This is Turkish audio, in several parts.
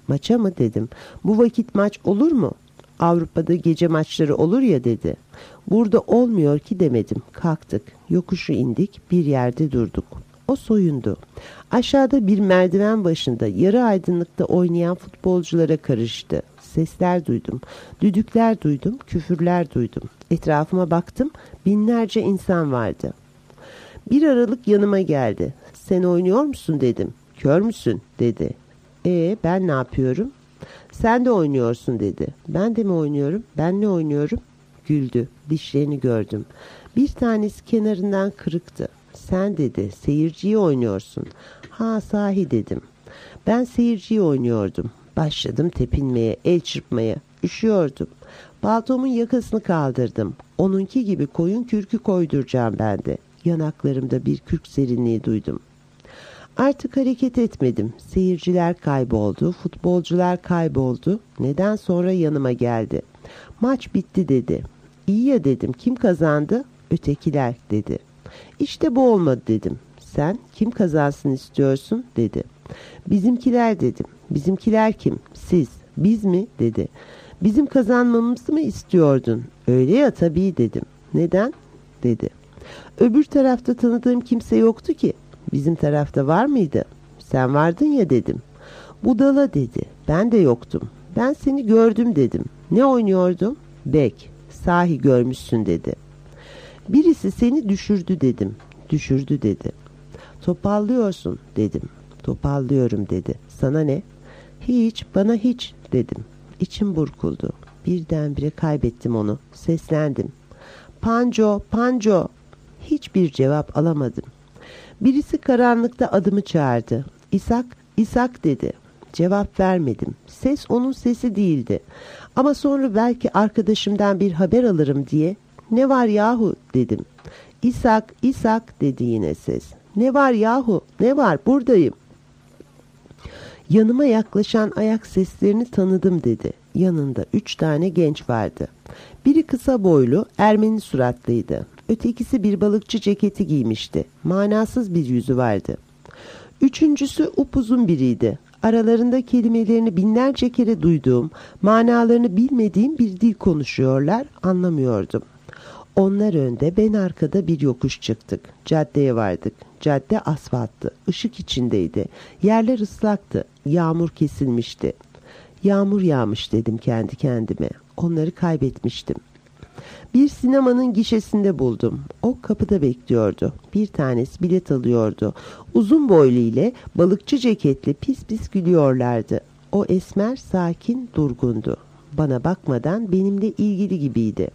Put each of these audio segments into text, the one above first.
Maça mı dedim. Bu vakit maç olur mu? Avrupa'da gece maçları olur ya dedi. Burada olmuyor ki demedim. Kalktık. Yokuşu indik. Bir yerde durduk. O soyundu. Aşağıda bir merdiven başında yarı aydınlıkta oynayan futbolculara karıştı. Sesler duydum. Düdükler duydum. Küfürler duydum. Etrafıma baktım. Binlerce insan vardı. Bir aralık yanıma geldi. Sen oynuyor musun dedim. Kör müsün dedi. Ben ne yapıyorum? Sen de oynuyorsun dedi. Ben de mi oynuyorum? Ben ne oynuyorum? Güldü. Dişlerini gördüm. Bir tanesi kenarından kırıktı. Sen dedi seyirciyi oynuyorsun. Ha sahi dedim. Ben seyirciyi oynuyordum. Başladım tepinmeye, el çırpmaya. Üşüyordum. Paltomun yakasını kaldırdım. Onunki gibi koyun kürkü koyduracağım ben de. Yanaklarımda bir kürk serinliği duydum. Artık hareket etmedim. Seyirciler kayboldu, futbolcular kayboldu. Neden sonra yanıma geldi. Maç bitti dedi. İyi ya dedim. Kim kazandı? Ötekiler dedi. İşte bu olmadı dedim. Sen kim kazansın istiyorsun dedi. Bizimkiler dedim. Bizimkiler kim? Siz. Biz mi dedi. Bizim kazanmamızı mı istiyordun? Öyle ya tabii dedim. Neden? Dedi. Öbür tarafta tanıdığım kimse yoktu ki. Bizim tarafta var mıydı? Sen vardın ya dedim. Budala dedi. Ben de yoktum. Ben seni gördüm dedim. Ne oynuyordum? Bek. Sahi görmüşsün dedi. Birisi seni düşürdü dedim. Düşürdü dedi. Topallıyorsun dedim. Topallıyorum dedi. Sana ne? Hiç, bana hiç dedim. İçim burkuldu. Birdenbire kaybettim onu. Seslendim. Panco, Panco. Hiçbir cevap alamadım. Birisi karanlıkta adımı çağırdı. İshak, İshak dedi. Cevap vermedim. Ses onun sesi değildi. Ama sonra belki arkadaşımdan bir haber alırım diye ne var yahu dedim. İshak, İshak dedi yine ses. Ne var yahu, ne var, buradayım. Yanıma yaklaşan ayak seslerini tanıdım dedi. Yanında 3 tane genç vardı. Biri kısa boylu, Ermeni suratlıydı. Ötekisi bir balıkçı ceketi giymişti. Manasız bir yüzü vardı. Üçüncüsü upuzun biriydi. Aralarında kelimelerini binlerce kere duyduğum, manalarını bilmediğim bir dil konuşuyorlar, anlamıyordum. Onlar önde, ben arkada bir yokuş çıktık. Caddeye vardık. Cadde asfalttı. Işık içindeydi. Yerler ıslaktı. Yağmur kesilmişti. Yağmur yağmış dedim kendi kendime. Onları kaybetmiştim. Bir sinemanın gişesinde buldum. O kapıda bekliyordu. Bir tanesi bilet alıyordu. Uzun boylu ile balıkçı ceketli pis pis gülüyorlardı. O esmer, sakin, durgundu. Bana bakmadan benimle ilgili gibiydi.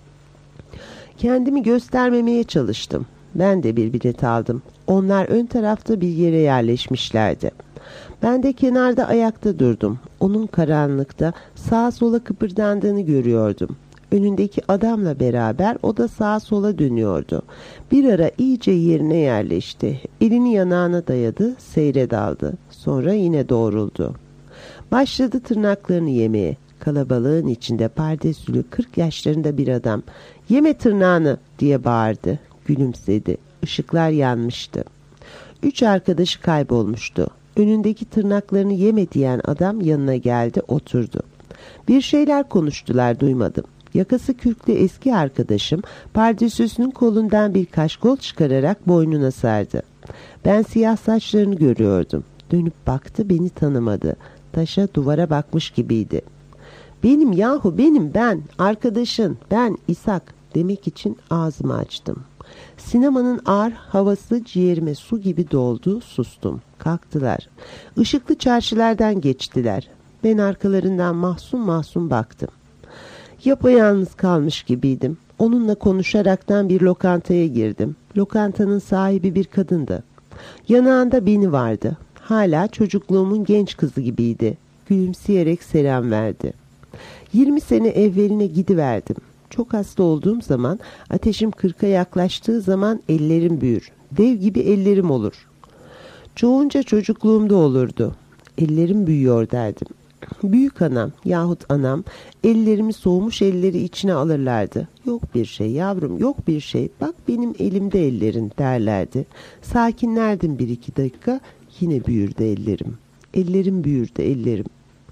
Kendimi göstermemeye çalıştım. Ben de bir bilet aldım. Onlar ön tarafta bir yere yerleşmişlerdi. Ben de kenarda ayakta durdum. Onun karanlıkta sağa sola kıpırdandığını görüyordum. Önündeki adamla beraber o da sağa sola dönüyordu. Bir ara iyice yerine yerleşti. Elini yanağına dayadı, seyre daldı. Sonra yine doğruldu. Başladı tırnaklarını yemeye. Kalabalığın içinde pardesülü 40 yaşlarında bir adam "Yeme tırnağını!" diye bağırdı. Gülümsedi. Işıklar yanmıştı. 3 arkadaşı kaybolmuştu. Önündeki tırnaklarını yeme diyen adam yanına geldi, oturdu. Bir şeyler konuştular, duymadım. Yakası kürklü eski arkadaşım pardesüsünün kolundan bir kaşkol çıkararak boynuna sardı. Ben siyah saçlarını görüyordum. Dönüp baktı, beni tanımadı. Taşa, duvara bakmış gibiydi. "Benim yahu, benim, ben, arkadaşın, ben İshak" demek için ağzımı açtım. Sinemanın ağır havası ciğerime su gibi doldu, sustum. Kalktılar. Işıklı çarşılardan geçtiler. Ben arkalarından mahzun mahzun baktım. Yapayalnız kalmış gibiydim. Onunla konuşaraktan bir lokantaya girdim. Lokantanın sahibi bir kadındı. Yanağında beni vardı. Hala çocukluğumun genç kızı gibiydi. Gülümseyerek selam verdi. 20 sene evveline gidiverdim. Çok hasta olduğum zaman, ateşim 40'a yaklaştığı zaman ellerim büyür. Dev gibi ellerim olur. Çoğunca çocukluğumda olurdu. Ellerim büyüyor derdim. Büyük anam yahut anam ellerimi soğumuş elleri içine alırlardı. "Yok bir şey yavrum, yok bir şey. Bak benim elimde ellerin" derlerdi. Sakinlerdim 1-2 dakika, yine büyürdü ellerim. Ellerim büyürdü, ellerim.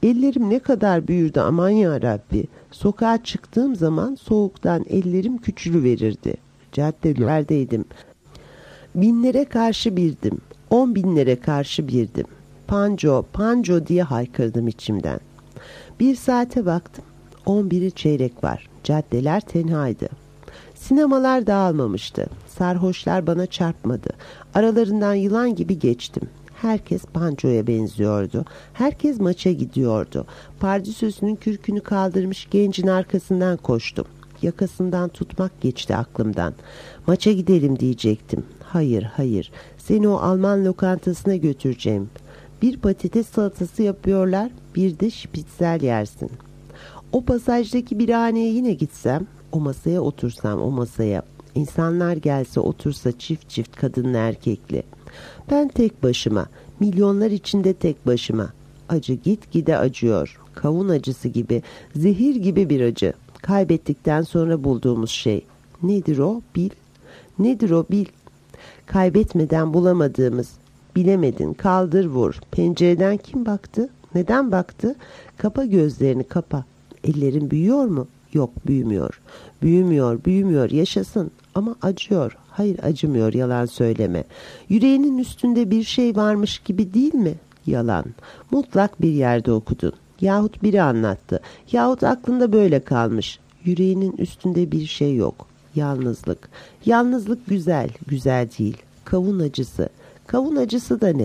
Ellerim ne kadar büyürdü aman ya Rabbi. Sokağa çıktığım zaman soğuktan ellerim küçülüverirdi. Caddelerdeydim. Binlere karşı birdim. 10 binlere karşı birdim. Panco, panco diye haykırdım içimden. Bir saate baktım. 11'i çeyrek var. Caddeler tenhaydı. Sinemalar dağılmamıştı. Sarhoşlar bana çarpmadı. Aralarından yılan gibi geçtim. Herkes pancoya benziyordu. Herkes maça gidiyordu. Pardüsüsünün kürkünü kaldırmış gencin arkasından koştum. Yakasından tutmak geçti aklımdan. Maça gidelim diyecektim. Hayır, hayır. Seni o Alman lokantasına götüreceğim. Bir patates salatası yapıyorlar, bir de şpitzel yersin. O pasajdaki birhaneye yine gitsem, o masaya otursam, o masaya. İnsanlar gelse otursa çift çift kadınlı erkekli. Ben tek başıma, milyonlar içinde tek başıma. Acı gitgide acıyor. Kavun acısı gibi, zehir gibi bir acı. Kaybettikten sonra bulduğumuz şey. Nedir o? Bil. Nedir o? Bil. Kaybetmeden bulamadığımız. Bilemedin, kaldır vur. Pencereden kim baktı? Neden baktı? Kapa gözlerini, kapa. Ellerin büyüyor mu? Yok, büyümüyor. Büyümüyor, büyümüyor, yaşasın. Ama acıyor. Hayır, acımıyor, yalan söyleme. Yüreğinin üstünde bir şey varmış gibi değil mi? Yalan. Mutlak bir yerde okudun. Yahut biri anlattı. Yahut aklında böyle kalmış. Yüreğinin üstünde bir şey yok. Yalnızlık. Yalnızlık güzel, güzel değil. Kavun acısı. Kavun acısı da ne?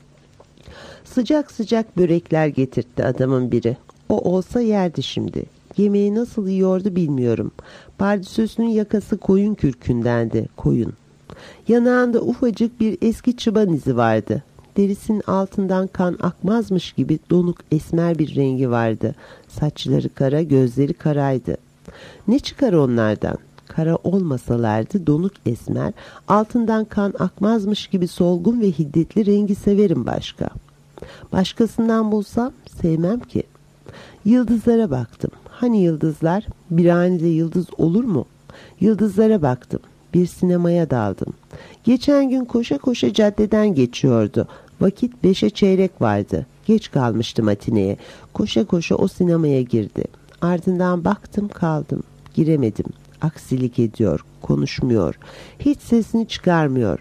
Sıcak sıcak börekler getirtti adamın biri. O olsa yerdi şimdi. Yemeği nasıl yiyordu bilmiyorum. Pardüsüsünün yakası koyun kürkündendi, koyun. Yanağında ufacık bir eski çıban izi vardı. Derisinin altından kan akmazmış gibi donuk esmer bir rengi vardı. Saçları kara, gözleri karaydı. Ne çıkar onlardan? Kara olmasalardı donuk esmer, altından kan akmazmış gibi solgun ve hiddetli rengi severim başka. Başkasından bulsam sevmem ki. Yıldızlara baktım. Hani yıldızlar? Birhanede yıldız olur mu? Yıldızlara baktım. Bir sinemaya daldım. Geçen gün koşa koşa caddeden geçiyordu. Vakit 5'e çeyrek vardı. Geç kalmıştı matineye. Koşa koşa o sinemaya girdi. Ardından baktım kaldım. Giremedim. Aksilik ediyor. Konuşmuyor. Hiç sesini çıkarmıyor.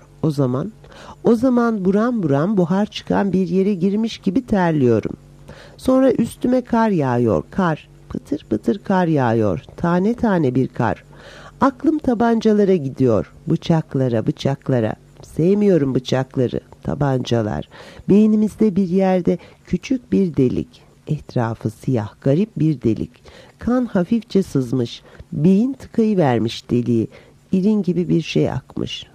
O zaman buram buram buhar çıkan bir yere girmiş gibi terliyorum. Sonra üstüme kar yağıyor. Kar. Pıtır pıtır kar yağıyor. Tane tane bir kar. Aklım tabancalara gidiyor. Bıçaklara, bıçaklara. Sevmiyorum bıçakları. Tabancalar. Beynimizde bir yerde küçük bir delik. Etrafı siyah, garip bir delik. Kan hafifçe sızmış. Beyin tıkayıvermiş deliği. İrin gibi bir şey akmış.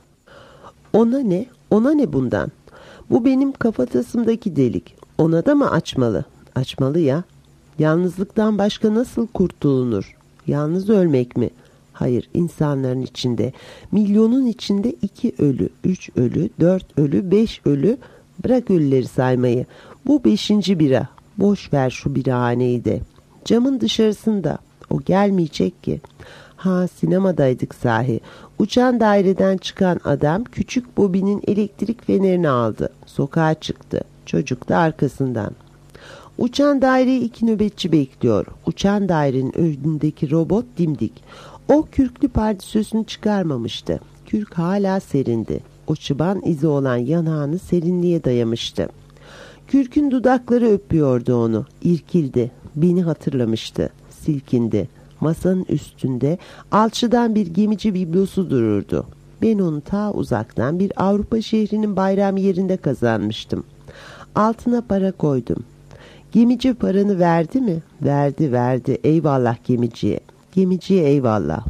Ona ne? Ona ne bundan? Bu benim kafatasımdaki delik. Ona da mı açmalı? Açmalı ya. Yalnızlıktan başka nasıl kurtulunur? Yalnız ölmek mi? Hayır, insanların içinde, milyonun içinde 2 ölü, 3 ölü, 4 ölü, 5 ölü. Bırak ölüleri saymayı. Bu 5. bira. Boş ver şu birahaneyi de. Camın dışarısında. O gelmeyecek ki. Ha, sinemadaydık sahi. Uçan daireden çıkan adam küçük Bobby'nin elektrik fenerini aldı. Sokağa çıktı. Çocuk da arkasından. Uçan daireyi 2 nöbetçi bekliyor. Uçan dairenin önündeki robot dimdik. O kürklü pardesüsünü çıkarmamıştı. Kürk hala serindi. O çıban izi olan yanağını serinliğe dayamıştı. Kürkün dudakları öpüyordu onu. İrkildi. Beni hatırlamıştı. Silkindi. Masanın üstünde alçıdan bir gemici biblosu dururdu. Ben onu ta uzaktan bir Avrupa şehrinin bayram yerinde kazanmıştım. Altına para koydum. Gemici paranı verdi mi? Verdi. Eyvallah gemiciye. Gemiciye eyvallah.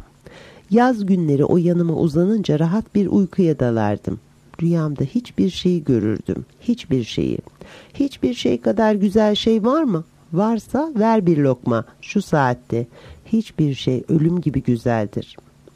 Yaz günleri o yanıma uzanınca rahat bir uykuya dalardım. Rüyamda hiçbir şeyi görürdüm. Hiçbir şeyi. Hiçbir şey kadar güzel şey var mı? Varsa ver bir lokma şu saatte. Hiçbir şey ölüm gibi güzeldir.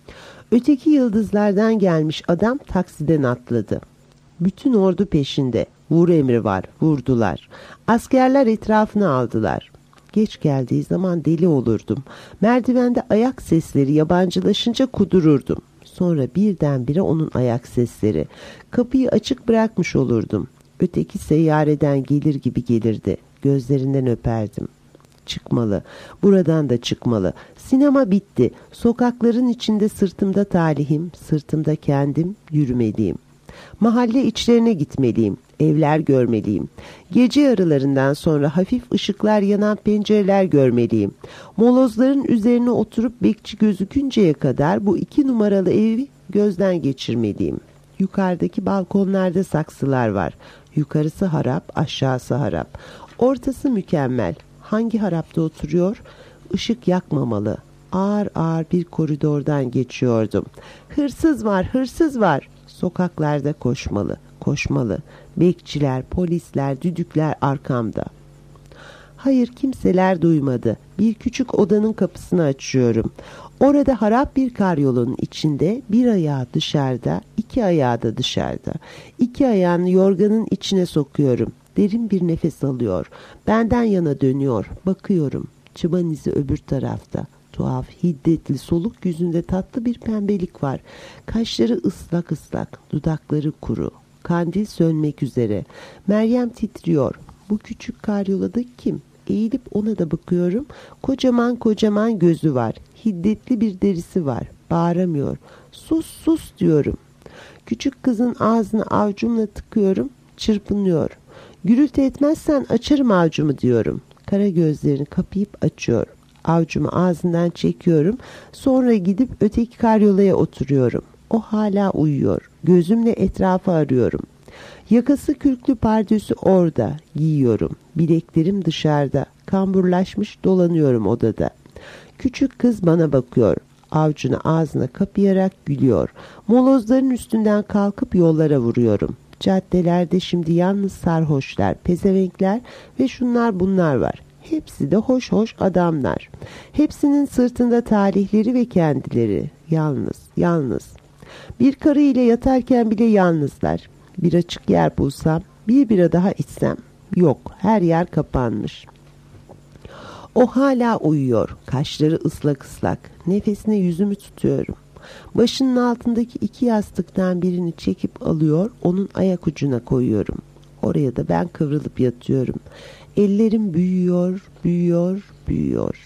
Öteki yıldızlardan gelmiş adam taksiden atladı. Bütün ordu peşinde. Vur emri var. Vurdular. Askerler etrafına aldılar. Geç geldiği zaman deli olurdum. Merdivende ayak sesleri yabancılaşınca kudururdum. Sonra birdenbire onun ayak sesleri. Kapıyı açık bırakmış olurdum. Öteki seyyareden gelir gibi gelirdi. gözlerinden öperdim. Çıkmalı, buradan da çıkmalı. Sinema bitti. Sokakların içinde sırtımda talihim, sırtımda kendim, yürümeliyim. Mahalle içlerine gitmeliyim. Evler görmeliyim. Gece yarılarından sonra hafif ışıklar yanan pencereler görmeliyim. Molozların üzerine oturup bekçi gözükünceye kadar bu 2 numaralı evi gözden geçirmeliyim. Yukarıdaki balkonlarda saksılar var. Yukarısı harap, aşağısı harap. Ortası mükemmel. Hangi harapta oturuyor? Işık yakmamalı. Ağır ağır bir koridordan geçiyordum. Hırsız var, hırsız var. Sokaklarda koşmalı, koşmalı. Bekçiler, polisler, düdükler arkamda. Hayır, kimseler duymadı. Bir küçük odanın kapısını açıyorum. Orada harap bir karyolunun içinde, bir ayağı dışarıda, 2 ayağı da dışarıda. 2 ayağını yorganın içine sokuyorum. Derin bir nefes alıyor. Benden yana dönüyor. Bakıyorum. Çıban izi öbür tarafta. Tuhaf, hiddetli, soluk yüzünde tatlı bir pembelik var. Kaşları ıslak ıslak, dudakları kuru. Kandil sönmek üzere. Meryem titriyor. Bu küçük karyolada kim? Eğilip ona da bakıyorum. Kocaman kocaman gözü var. Hiddetli bir derisi var. Bağıramıyor. Sus sus diyorum. Küçük kızın ağzını avcumla tıkıyorum. Çırpınıyor. Gürültü etmezsen açarım avcumu diyorum. Kara gözlerini kapayıp açıyor. Avcumu ağzından çekiyorum. Sonra gidip öteki karyolaya oturuyorum. O hala uyuyor. Gözümle etrafı arıyorum. Yakası kürklü pardösü orada. Giyiyorum. Bileklerim dışarıda. Kamburlaşmış dolanıyorum odada. Küçük kız bana bakıyor. Avcunu ağzına kapayarak gülüyor. Molozların üstünden kalkıp yollara vuruyorum. Caddelerde şimdi yalnız sarhoşlar, pezevenkler ve şunlar bunlar var. Hepsi de hoş hoş adamlar. Hepsinin sırtında talihleri ve kendileri. Yalnız, yalnız. Bir karı ile yatarken bile yalnızlar. Bir açık yer bulsam, bir bira daha içsem. Yok, her yer kapanmış. O hala uyuyor. Kaşları ıslak ıslak. Nefesine yüzümü tutuyorum. Başının altındaki 2 yastıktan birini çekip alıyor, onun ayak ucuna koyuyorum. Oraya da ben kıvrılıp yatıyorum. Ellerim büyüyor, büyüyor, büyüyor.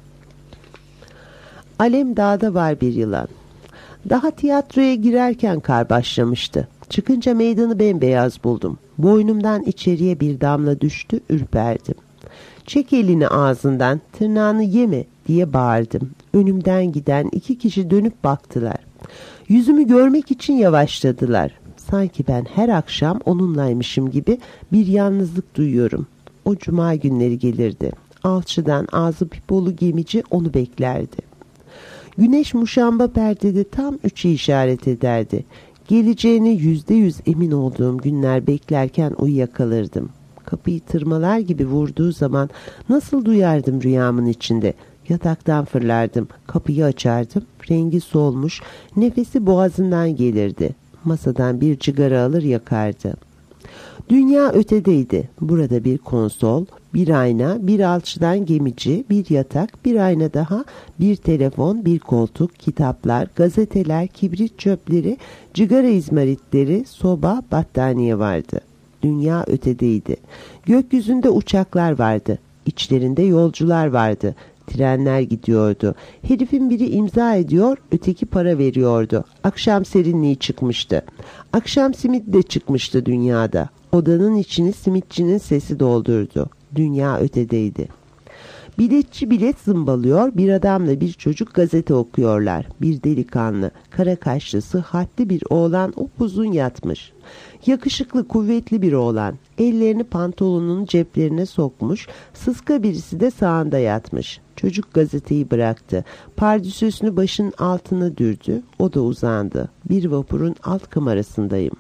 Alem Dağ'da var bir yılan. Daha tiyatroya girerken kar başlamıştı. Çıkınca meydanı bembeyaz buldum. Boynumdan içeriye bir damla düştü, ürperdim. Çek elini ağzından, tırnağını yeme diye bağırdım. Önümden giden 2 kişi dönüp baktılar. Yüzümü görmek için yavaşladılar. Sanki ben her akşam onunlaymışım gibi bir yalnızlık duyuyorum. O cuma günleri gelirdi. Alçıdan ağzı pipolu gemici onu beklerdi. Güneş muşamba perdede tam 3'e işaret ederdi. Geleceğine %100 emin olduğum günler beklerken uyuyakalırdım. Kapıyı tırmalar gibi vurduğu zaman nasıl duyardım rüyamın içinde. Yataktan fırlardım, kapıyı açardım, rengi solmuş, nefesi boğazından gelirdi. Masadan bir cigara alır yakardı. Dünya ötedeydi. Burada bir konsol, bir ayna, bir alçıdan gemici, bir yatak, bir ayna daha, bir telefon, bir koltuk, kitaplar, gazeteler, kibrit çöpleri, cigara izmaritleri, soba, battaniye vardı. Dünya ötedeydi. Gökyüzünde uçaklar vardı. İçlerinde yolcular vardı. Trenler gidiyordu. Herifin biri imza ediyor, öteki para veriyordu. Akşam serinliği çıkmıştı. Akşam simit de çıkmıştı dünyada. Odanın içini simitçinin sesi doldurdu. Dünya ötedeydi. Biletçi bilet zımbalıyor, bir adamla bir çocuk gazete okuyorlar. Bir delikanlı, kara kaşlı, sıhhatli bir oğlan upuzun yatmış. Yakışıklı, kuvvetli bir oğlan. Ellerini pantolonunun ceplerine sokmuş, sıska birisi de sağında yatmış. Çocuk gazeteyi bıraktı. Pardüsüsünü başının altına dürdü. O da uzandı. Bir vapurun alt kamerasındayım.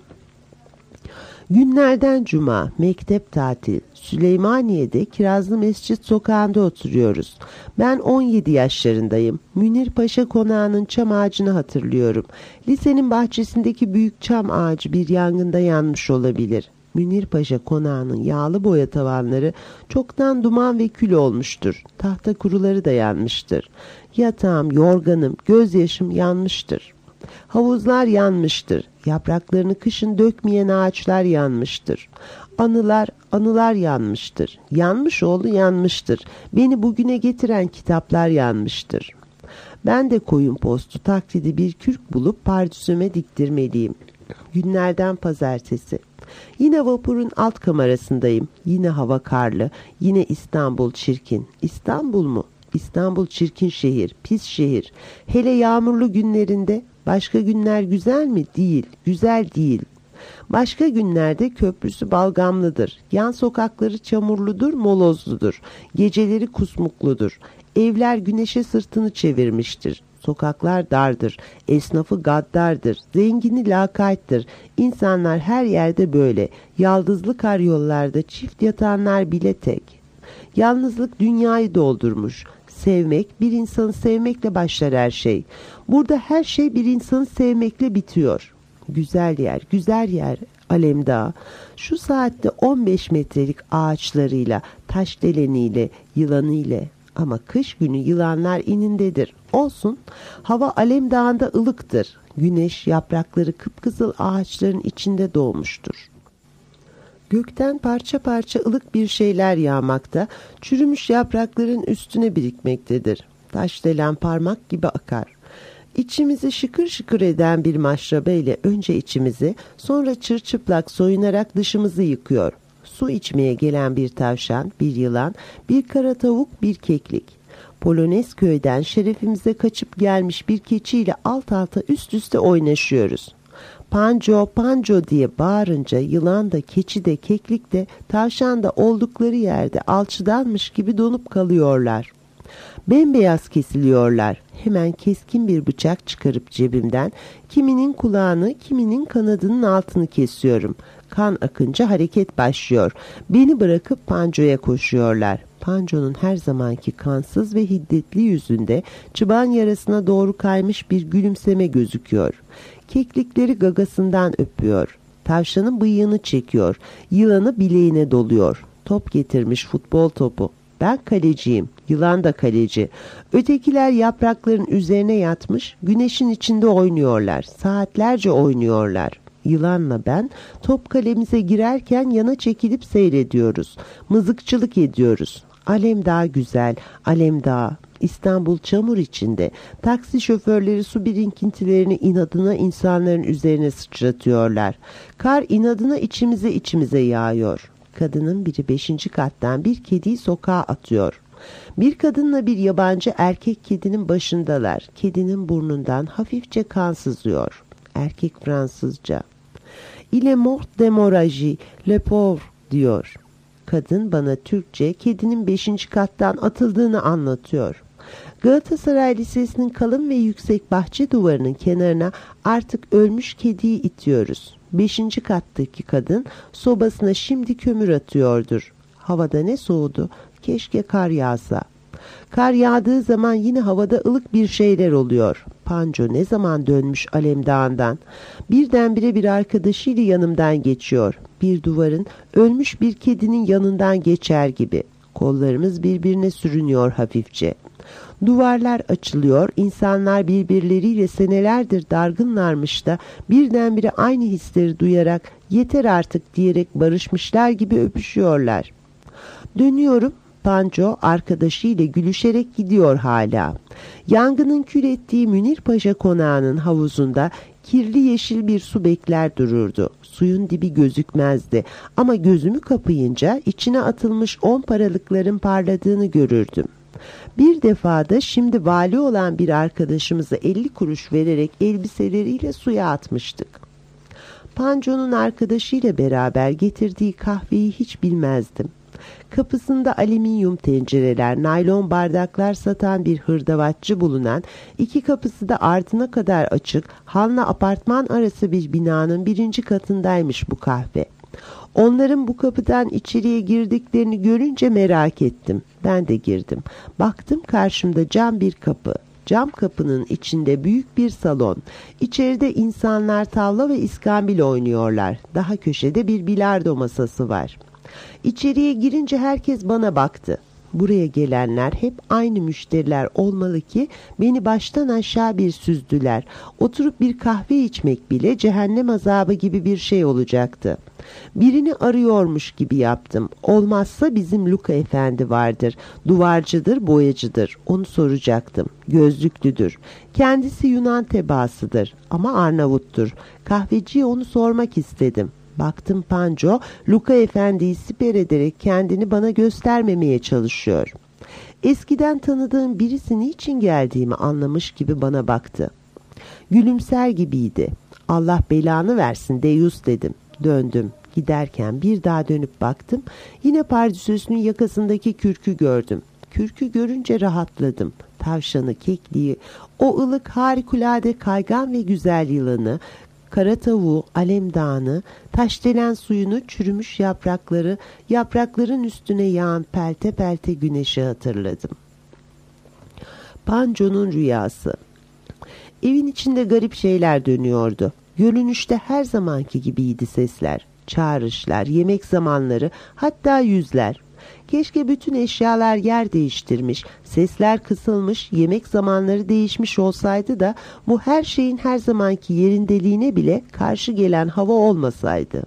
Günlerden cuma, mektep tatil. Süleymaniye'de Kirazlı Mescit sokağında oturuyoruz. Ben 17 yaşlarındayım. Münir Paşa konağının çam ağacını hatırlıyorum. Lisenin bahçesindeki büyük çam ağacı bir yangında yanmış olabilir. Münir Paşa konağının yağlı boya tavanları çoktan duman ve kül olmuştur. Tahta kuruları da yanmıştır. Yatağım, yorganım, gözyaşım yanmıştır. Havuzlar yanmıştır. Yapraklarını kışın dökmeyen ağaçlar yanmıştır. Anılar, anılar yanmıştır. Yanmış oğlu yanmıştır. Beni bugüne getiren kitaplar yanmıştır. Ben de koyun postu taklidi bir kürk bulup pardüsüme diktirmeliyim. Günlerden pazartesi. Yine vapurun alt kamerasındayım. Yine hava karlı. Yine İstanbul çirkin. İstanbul mu? İstanbul çirkin şehir, pis şehir. Hele yağmurlu günlerinde. Başka günler güzel mi? Değil. Güzel değil. Başka günlerde köprüsü balgamlıdır. Yan sokakları çamurludur, molozludur. Geceleri kusmukludur. Evler güneşe sırtını çevirmiştir. Sokaklar dardır. Esnafı gaddardır. Zengini lakayttır. İnsanlar her yerde böyle. Yaldızlı karyollarda çift yatanlar bile tek. Yalnızlık dünyayı doldurmuş. Sevmek, bir insanı sevmekle başlar her şey. Burada her şey bir insanı sevmekle bitiyor. Güzel yer, güzel yer, Alemdağ. Şu saatte 15 metrelik ağaçlarıyla, taşdeleniyle, yılanıyla. Ama kış günü yılanlar inindedir. Olsun, hava Alemdağ'ında ılıktır. Güneş yaprakları kıpkızıl ağaçların içinde doğmuştur. Gökten parça parça ılık bir şeyler yağmakta, çürümüş yaprakların üstüne birikmektedir. Taşdelen parmak gibi akar. İçimizi şıkır şıkır eden bir maşrabe ile önce içimizi, sonra çırçıplak soyunarak dışımızı yıkıyor. Su içmeye gelen bir tavşan, bir yılan, bir kara tavuk, bir keklik. Polonez köyden şerefimize kaçıp gelmiş bir keçiyle alt alta üst üste oynaşıyoruz. Panco, panco diye bağırınca yılan da, keçi de, keklik de, tavşan da oldukları yerde alçıdanmış gibi donup kalıyorlar. Bembeyaz kesiliyorlar. Hemen keskin bir bıçak çıkarıp cebimden kiminin kulağını, kiminin kanadının altını kesiyorum. Kan akınca hareket başlıyor. Beni bırakıp Panco'ya koşuyorlar. Panco'nun her zamanki kansız ve hiddetli yüzünde çıban yarasına doğru kaymış bir gülümseme gözüküyor. Keklikleri gagasından öpüyor. Tavşanın bıyığını çekiyor. Yılanı bileğine doluyor. Top getirmiş, futbol topu. Ben kaleciyim, yılan da kaleci. Ötekiler yaprakların üzerine yatmış, güneşin içinde oynuyorlar. Saatlerce oynuyorlar. Yılanla ben top kalemize girerken yana çekilip seyrediyoruz. Mızıkçılık ediyoruz. Alemdağ güzel, Alemdağ. İstanbul çamur içinde. Taksi şoförleri su birikintilerini inadına insanların üzerine sıçratıyorlar. Kar inadına içimize yağıyor. Kadının biri 5. kattan bir kediyi sokağa atıyor. Bir kadınla bir yabancı erkek kedinin başındalar. Kedinin burnundan hafifçe kan sızıyor. Erkek Fransızca. Il est mort d'hémorragie, le pauvre diyor. Kadın bana Türkçe kedinin 5. kattan atıldığını anlatıyor. Galatasaray Lisesi'nin kalın ve yüksek bahçe duvarının kenarına artık ölmüş kediyi itiyoruz. 5. kattaki kadın sobasına şimdi kömür atıyordur. Havada ne soğudu, keşke kar yağsa. Kar yağdığı zaman yine havada ılık bir şeyler oluyor. Panco ne zaman dönmüş Alemdağ'ından? Birdenbire bir arkadaşıyla yanımdan geçiyor. Bir duvarın ölmüş bir kedinin yanından geçer gibi. Kollarımız birbirine sürünüyor hafifçe. Duvarlar açılıyor, insanlar birbirleriyle senelerdir dargınlarmış da birdenbire aynı hisleri duyarak yeter artık diyerek barışmışlar gibi öpüşüyorlar. Dönüyorum, Panco arkadaşıyla gülüşerek gidiyor hala. Yangının kül ettiği Münir Paşa konağının havuzunda kirli yeşil bir su bekler dururdu. Suyun dibi gözükmezdi ama gözümü kapayınca içine atılmış 10 paralıkların parladığını görürdüm. Bir defada şimdi vali olan bir arkadaşımıza 50 kuruş vererek elbiseleriyle suya atmıştık. Panco'nun arkadaşıyla beraber getirdiği kahveyi hiç bilmezdim. Kapısında alüminyum tencereler, naylon bardaklar satan bir hırdavatçı bulunan, 2 kapısı da ardına kadar açık, hanla apartman arası bir binanın 1. katındaymış bu kahve. Onların bu kapıdan içeriye girdiklerini görünce merak ettim. Ben de girdim. Baktım karşımda cam bir kapı. Cam kapının içinde büyük bir salon. İçeride insanlar tavla ve iskambil oynuyorlar. Daha köşede bir bilardo masası var. İçeriye girince herkes bana baktı. Buraya gelenler hep aynı müşteriler olmalı ki beni baştan aşağı bir süzdüler. Oturup bir kahve içmek bile cehennem azabı gibi bir şey olacaktı. Birini arıyormuş gibi yaptım. Olmazsa bizim Luka Efendi vardır. Duvarcıdır, boyacıdır. Onu soracaktım. Gözlüklüdür. Kendisi Yunan tebaasıdır ama Arnavuttur. Kahveciye onu sormak istedim. Baktım Panco, Luka Efendi'yi siper ederek kendini bana göstermemeye çalışıyor. Eskiden tanıdığım birisi niçin geldiğimi anlamış gibi bana baktı. Gülümser gibiydi. Allah belanı versin Deyus dedim. Döndüm. Giderken bir daha dönüp baktım. Yine pardüsüsünün yakasındaki kürkü gördüm. Kürkü görünce rahatladım. Tavşanı, kekliği, o ılık harikulade kaygan ve güzel yılanı, kara tavuğu, alemdağını, taşdelen suyunu, çürümüş yaprakları, yaprakların üstüne yağan pelte pelte güneşi hatırladım. Panco'nun rüyası. Evin içinde garip şeyler dönüyordu. Görünüşte her zamanki gibiydi sesler, çağrışlar, yemek zamanları, hatta yüzler. Keşke bütün eşyalar yer değiştirmiş, sesler kısılmış, yemek zamanları değişmiş olsaydı da bu her şeyin her zamanki yerindeliğine bile karşı gelen hava olmasaydı.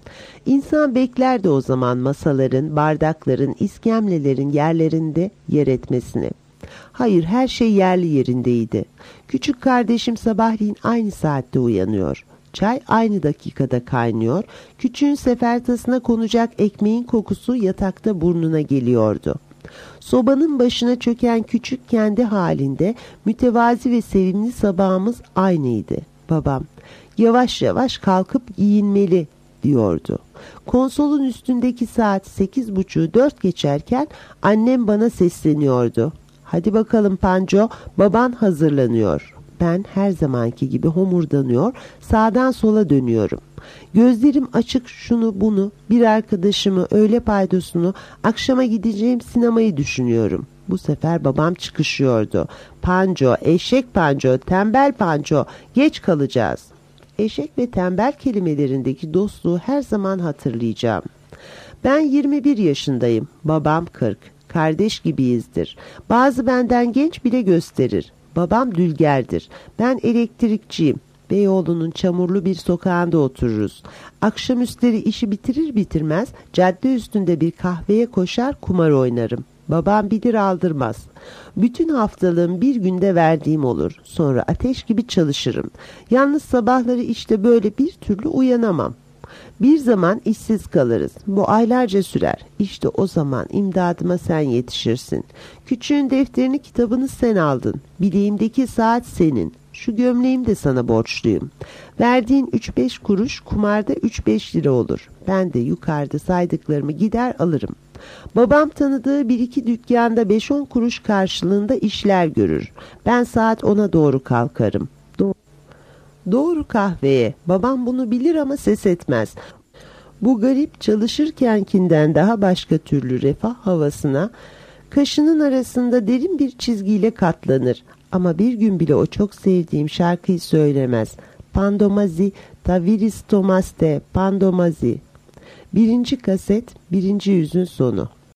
İnsan beklerdi o zaman masaların, bardakların, iskemlelerin yerlerinde yer etmesini. Hayır, her şey yerli yerindeydi. Küçük kardeşim sabahleyin aynı saatte uyanıyor. Çay aynı dakikada kaynıyor. Küçüğün sefertasına konacak ekmeğin kokusu yatakta burnuna geliyordu. Sobanın başına çöken küçük kendi halinde mütevazi ve sevimli sabahımız aynıydı. Babam, yavaş yavaş kalkıp giyinmeli diyordu. Konsolun üstündeki saat 8.30'u 4 geçerken annem bana sesleniyordu. Hadi bakalım Panco, baban hazırlanıyor. Ben her zamanki gibi homurdanıyor, sağdan sola dönüyorum. Gözlerim açık şunu bunu, bir arkadaşımı, öğle paydosunu, akşama gideceğim sinemayı düşünüyorum. Bu sefer babam çıkışıyordu. Panco, eşek Panco, tembel Panco, geç kalacağız. Eşek ve tembel kelimelerindeki dostluğu her zaman hatırlayacağım. Ben 21 yaşındayım, babam 40. Kardeş gibiyizdir. Bazı benden genç bile gösterir. Babam dülgerdir. Ben elektrikçiyim. Beyoğlu'nun çamurlu bir sokağında otururuz. Akşamüstleri işi bitirir bitirmez cadde üstünde bir kahveye koşar kumar oynarım. Babam bilir aldırmaz. Bütün haftalığım bir günde verdiğim olur. Sonra ateş gibi çalışırım. Yalnız sabahları işte böyle bir türlü uyanamam. Bir zaman işsiz kalırız. Bu aylarca sürer. İşte o zaman imdadıma sen yetişirsin. Küçüğün defterini kitabını sen aldın. Bileğimdeki saat senin. Şu gömleğim de sana borçluyum. Verdiğin 3-5 kuruş kumarda 3-5 lira olur. Ben de yukarıda saydıklarımı gider alırım. Babam tanıdığı bir iki dükkanda 5-10 kuruş karşılığında işler görür. Ben saat 10'a doğru kalkarım. Doğru kahveye. Babam bunu bilir ama ses etmez. Bu garip çalışırkenkinden daha başka türlü refah havasına kaşının arasında derin bir çizgiyle katlanır. Ama bir gün bile o çok sevdiğim şarkıyı söylemez. Pandomazi, taviris tomaste, pandomazi. 1. kaset, 1. yüzün sonu.